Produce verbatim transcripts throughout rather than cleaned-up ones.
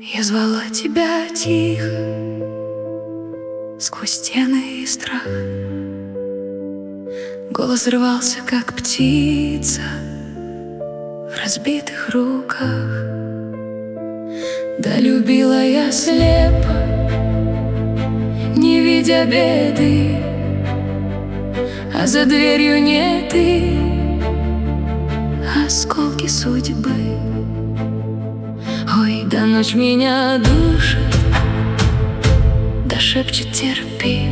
Я звала тебя тихо, сквозь стены и страх. Голос рвался, как птица в разбитых руках. Да любила я слепо, не видя беды, а за дверью не ты, осколки судьбы. Ой, да ночь меня душит, да шепчет терпи,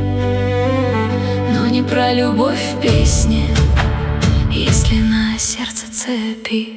но не про любовь в песне, если на сердце цепи.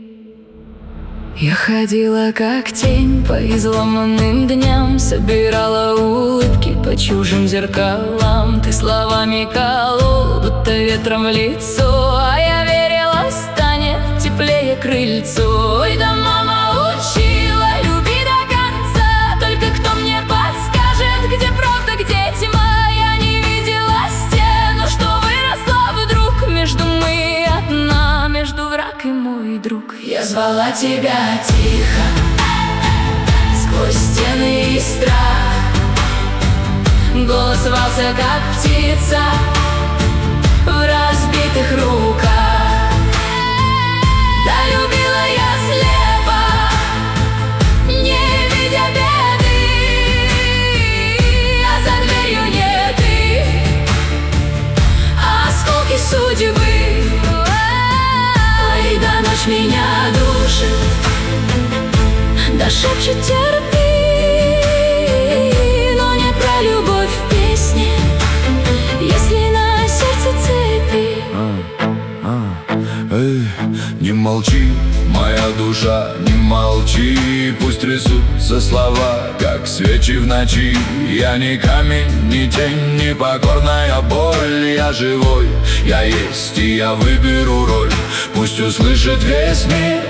Я ходила как тень по изломанным дням, собирала улыбки по чужим зеркалам. Ты словами колол, будто ветром в лицо, а я верила, станет теплее крыльцо. Ой, да мама учила, люби до конца, только кто мне подскажет, где правда, где тьма. Я не видела стену, что выросла вдруг между мы одна, между враг и мой друг. Я звала тебя тихо, сквозь стены и страх. Голос рвался, как птица в разбитых руках. Да любила я слепо, не видя беды, а за дверью не ты, осколки судьбы. Ой, да ночь меня душит, да шепчет терпи, но не про любовь в песне, если на сердце цепи. а, а, эй, не молчи, моя душа, не молчи. Пусть трясутся слова, как свечи в ночи. Я не камень, не тень, не покорная боль. Я живой, я есть, и я выберу роль. Пусть услышит весь мир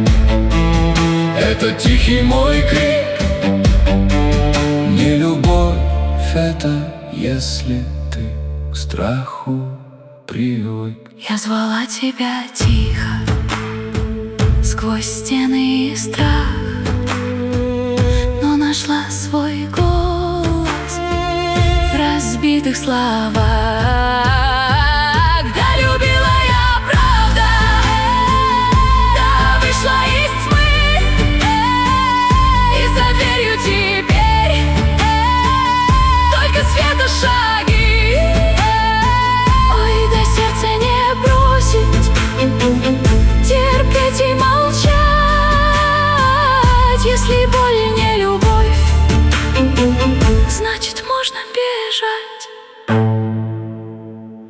этот тихий мой крик. Не любовь это, если ты к страху привык. Я звала тебя тихо, сквозь стены и страх, но нашла свой голос в разбитых словах. Да любила я правда, да вышла из тьмы, и за дверью теперь только света шаги. Ой, да сердце не бросить, терпеть и молчать, если боль не любовь, значит можно бежать.